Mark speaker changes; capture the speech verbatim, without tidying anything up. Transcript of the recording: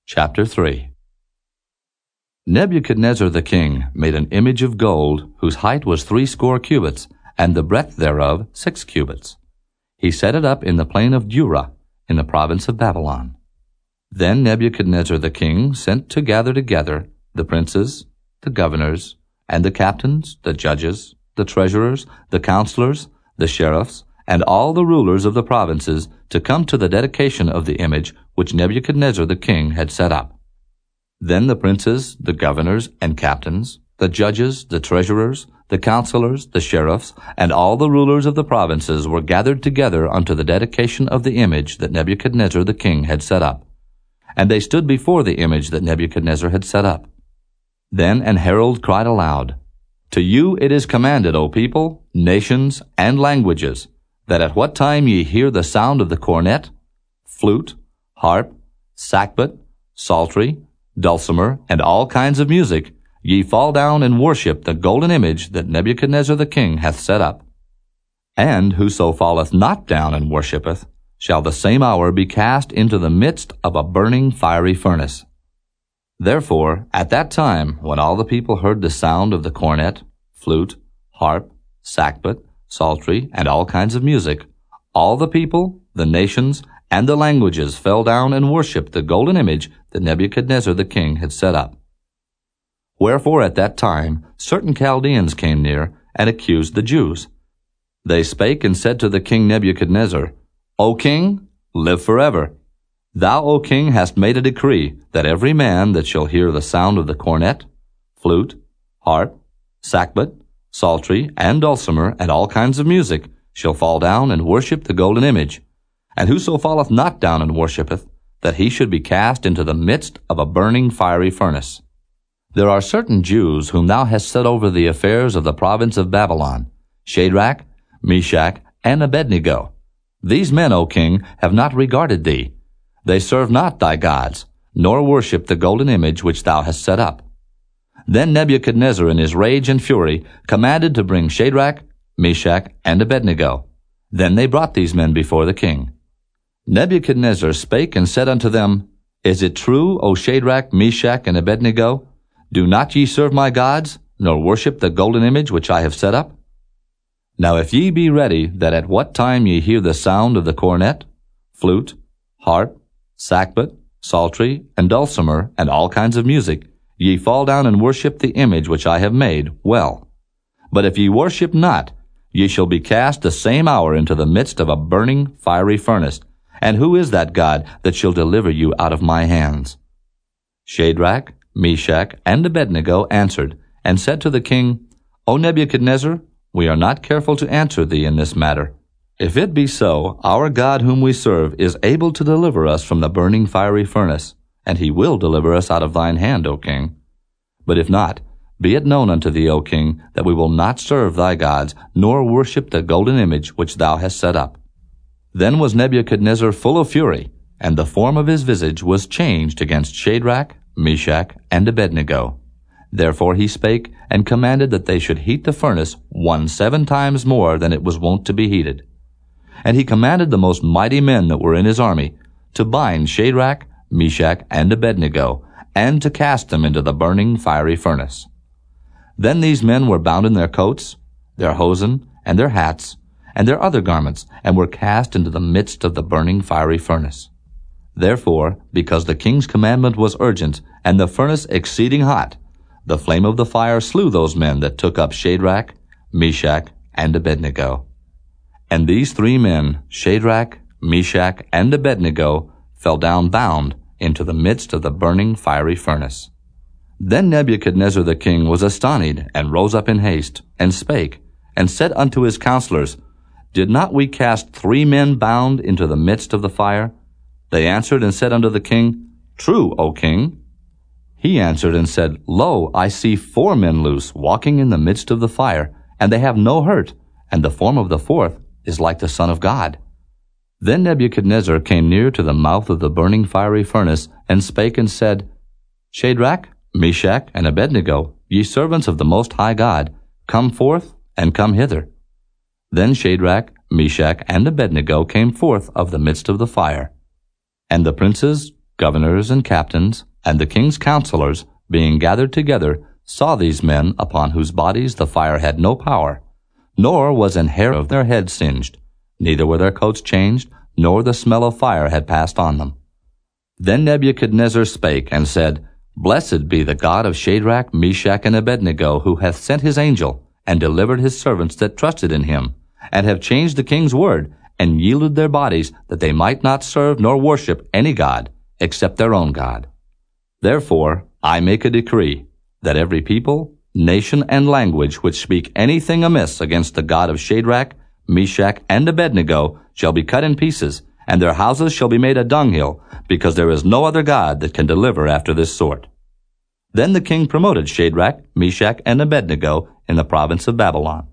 Speaker 1: Chapter three. Nebuchadnezzar the king made an image of gold, whose height was threescore cubits, and the breadth thereof six cubits. He set it up in the plain of Dura, in the province of Babylon. Then Nebuchadnezzar the king sent to gather together the princes, the governors, and the captains, the judges, the treasurers, the counselors, the sheriffs, and all the rulers of the provinces to come to the dedication of the image which Nebuchadnezzar the king had set up. Then the princes, the governors, and captains, the judges, the treasurers, the counselors, the sheriffs, and all the rulers of the provinces were gathered together unto the dedication of the image that Nebuchadnezzar the king had set up. And they stood before the image that Nebuchadnezzar had set up. Then an herald cried aloud, To you it is commanded, O people, nations, and languages, that at what time ye hear the sound of the cornet, flute, harp, sackbut, psaltery, dulcimer, and all kinds of music, ye fall down and worship the golden image that Nebuchadnezzar the king hath set up. And whoso falleth not down and worshippeth, shall the same hour be cast into the midst of a burning fiery furnace. Therefore, at that time, when all the people heard the sound of the cornet, flute, harp, sackbut, psaltery, and all kinds of music, all the people, the nations, and the languages fell down and worshipped the golden image that Nebuchadnezzar the king had set up. Wherefore at that time certain Chaldeans came near, and accused the Jews. They spake and said to the king Nebuchadnezzar, O king, live forever. Thou, O king, hast made a decree that every man that shall hear the sound of the cornet, flute, harp, sackbut, psaltery, and dulcimer, and all kinds of music, shall fall down and worship the golden image. And whoso falleth not down and worshippeth, that he should be cast into the midst of a burning fiery furnace. There are certain Jews whom thou hast set over the affairs of the province of Babylon, Shadrach, Meshach, and Abednego. These men, O king, have not regarded thee. They serve not thy gods, nor worship the golden image which thou hast set up. Then Nebuchadnezzar in his rage and fury commanded to bring Shadrach, Meshach, and Abednego. Then they brought these men before the king. Nebuchadnezzar spake and said unto them, Is it true, O Shadrach, Meshach, and Abednego? Do not ye serve my gods, nor worship the golden image which I have set up? Now if ye be ready that at what time ye hear the sound of the cornet, flute, harp, sackbut, psaltery, and dulcimer, and all kinds of music, ye fall down and worship the image which I have made, well. But if ye worship not, ye shall be cast the same hour into the midst of a burning fiery furnace. And who is that God that shall deliver you out of my hands? Shadrach, Meshach, and Abednego answered, and said to the king, O Nebuchadnezzar, we are not careful to answer thee in this matter. If it be so, our God whom we serve is able to deliver us from the burning fiery furnace, and he will deliver us out of thine hand, O king. But if not, be it known unto thee, O king, that we will not serve thy gods, nor worship the golden image which thou hast set up. Then was Nebuchadnezzar full of fury, and the form of his visage was changed against Shadrach, Meshach, and Abednego. Therefore he spake, and commanded that they should heat the furnace one seven times more than it was wont to be heated. And he commanded the most mighty men that were in his army to bind Shadrach, Meshach, and Abednego, and to cast them into the burning fiery furnace. Then these men were bound in their coats, their hosen, and their hats, and their other garments, and were cast into the midst of the burning fiery furnace. Therefore, because the king's commandment was urgent, and the furnace exceeding hot, the flame of the fire slew those men that took up Shadrach, Meshach, and Abednego. And these three men, Shadrach, Meshach, and Abednego, fell down bound into the midst of the burning fiery furnace. Then Nebuchadnezzar the king was astonished, and rose up in haste, and spake, and said unto his counselors, Did not we cast three men bound into the midst of the fire? They answered and said unto the king, True, O king. He answered and said, Lo, I see four men loose, walking in the midst of the fire, and they have no hurt, and the form of the fourth is like the Son of God. Then Nebuchadnezzar came near to the mouth of the burning fiery furnace, and spake and said, Shadrach, Meshach, and Abednego, ye servants of the Most High God, come forth, and come hither. Then Shadrach, Meshach, and Abednego came forth of the midst of the fire. And the princes, Governors and captains, and the king's counselors, being gathered together, saw these men upon whose bodies the fire had no power, nor was an hair of their head singed, neither were their coats changed, nor the smell of fire had passed on them. Then Nebuchadnezzar spake, and said, Blessed be the God of Shadrach, Meshach, and Abednego, who hath sent his angel, and delivered his servants that trusted in him, and have changed the king's word, and yielded their bodies, that they might not serve nor worship any god, except their own God. Therefore I make a decree, that every people, nation, and language which speak anything amiss against the God of Shadrach, Meshach, and Abednego shall be cut in pieces, and their houses shall be made a dunghill, because there is no other God that can deliver after this sort. Then the king promoted Shadrach, Meshach, and Abednego in the province of Babylon.